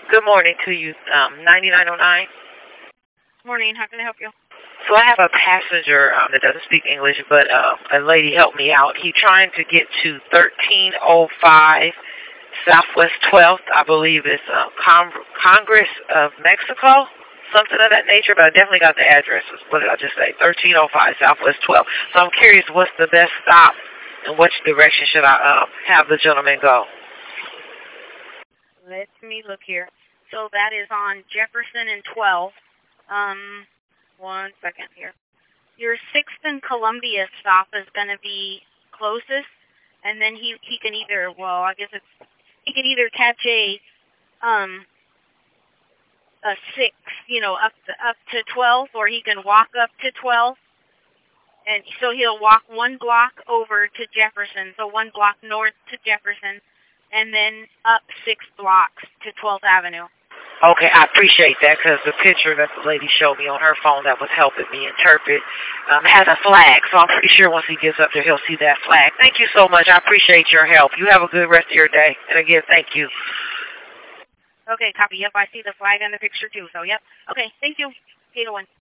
Good morning to you, 9909. Morning, how can I help you? So I have a passenger that doesn't speak English, but a lady helped me out. He's trying to get to 1305 Southwest 12th. I believe it's Congress of Mexico, something of that nature, but I definitely got the address. What did I just say? 1305 Southwest 12th. So I'm curious, what's the best stop and which direction should I have the gentleman go? Let me look here. So that is on Jefferson and 12. 1 second here. Your 6th and Columbia stop is going to be closest, and then he can either, well, I guess he can either catch a 6, up to 12, or he can walk up to 12. And so he'll walk 1 block over to Jefferson, so 1 block north to Jefferson, and then up 6 blocks to 12th Avenue. Okay, I appreciate that because the picture that the lady showed me on her phone that was helping me interpret has a flag. So I'm pretty sure once he gets up there, he'll see that flag. Thank you so much. I appreciate your help. You have a good rest of your day. And again, thank you. Okay, copy. Yep, I see the flag on the picture too. So, yep. Okay, thank you. 801.